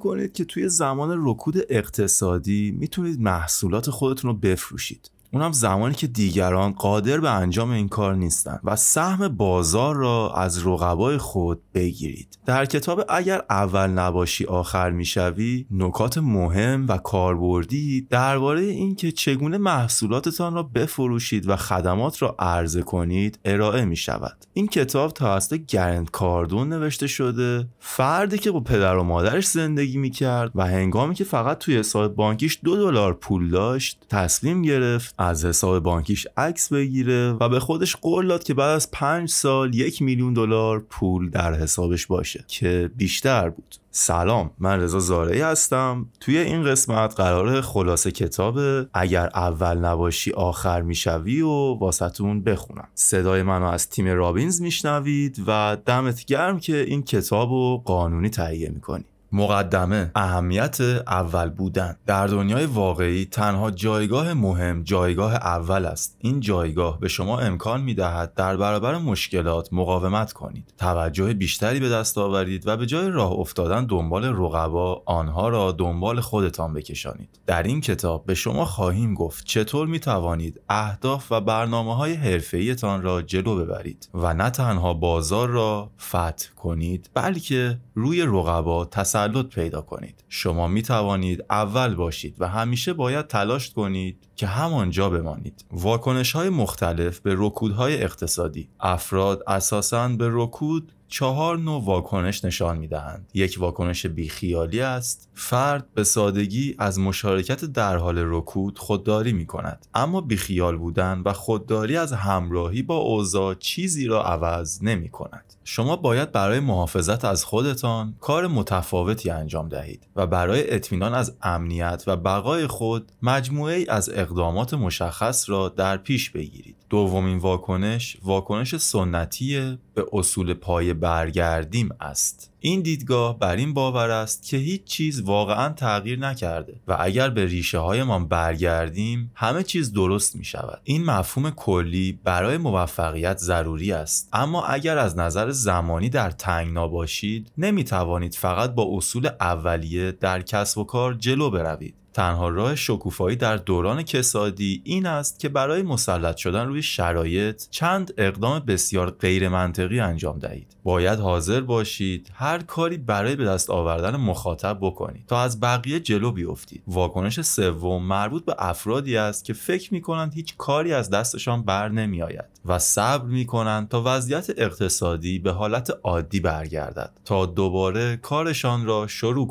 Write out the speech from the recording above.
کنید که توی زمان رکود اقتصادی میتونید محصولات خودتون رو بفروشید، اونم زمانی که دیگران قادر به انجام این کار نیستن و سهم بازار را از رقبای خود بگیرید. در کتاب اگر اول نباشی آخر میشوی نکات مهم و کاربردی درباره این که چگونه محصولاتتان را بفروشید و خدمات را عرضه کنید ارائه می شود. این کتاب توسط گرنت کاردون نوشته شده، فردی که با پدر و مادرش زندگی میکرد و هنگامی که فقط توی حساب بانکیش $2 پول داشت تصمیم گرفت از حساب بانکیش عکس بگیره و به خودش قول داد که بعد از 5 سال $1,000,000 پول در حسابش باشه که بیشتر بود. سلام، من رضا زارعی هستم. توی این قسمت قراره خلاصه کتاب اگر اول نباشی آخر میشوی و واسهتون بخونم. صدای منو از تیم رابینز میشنوید و دمت گرم که این کتابو قانونی تهیه میکنی. مقدمه: اهمیت اول بودن. در دنیای واقعی تنها جایگاه مهم جایگاه اول است. این جایگاه به شما امکان میدهد در برابر مشکلات مقاومت کنید، توجه بیشتری به دست آورید و به جای راه افتادن دنبال رقبا آنها را دنبال خودتان بکشانید. در این کتاب به شما خواهیم گفت چطور میتوانید اهداف و برنامه‌های حرفه‌ایتان را جلو ببرید و نه تنها بازار را فتح کنید بلکه روی رقبا تسلط پیدا کنید. شما می توانید اول باشید و همیشه باید تلاش کنید که همانجا بمانید. واکنش‌های مختلف به رکودهای اقتصادی. افراد اساساً به رکود 4 نوع واکنش نشان می‌دهند. یک واکنش بیخیالی است. فرد به سادگی از مشارکت در حال رکود خودداری می‌کند، اما بیخیال بودن و خودداری از همراهی با اوضاع چیزی را عوض نمی‌کند. شما باید برای محافظت از خودتان کار متفاوتی انجام دهید و برای اطمینان از امنیت و بقای خود مجموعه‌ای از اقدامات مشخص را در پیش بگیرید. دومین واکنش سنتی به اصول پایه برگردیم است. این دیدگاه بر این باور است که هیچ چیز واقعاً تغییر نکرده و اگر به ریشه هایمان برگردیم همه چیز درست می شود. این مفهوم کلی برای موفقیت ضروری است، اما اگر از نظر زمانی در تنگنا باشید نمی توانید فقط با اصول اولیه در کسب و کار جلو بروید. تنها راه شکوفایی در دوران کسادی این است که برای مسلط شدن روی شرایط چند اقدام بسیار غیر منطقی انجام دهید. باید حاضر باشید هر کاری برای به دست آوردن مخاطب بکنید تا از بقیه جلو بیفتید. واکنش سوم مربوط به افرادی است که فکر می‌کنند هیچ کاری از دستشان بر نمی‌آید و صبر می‌کنند تا وضعیت اقتصادی به حالت عادی برگردد تا دوباره کارشان را شروع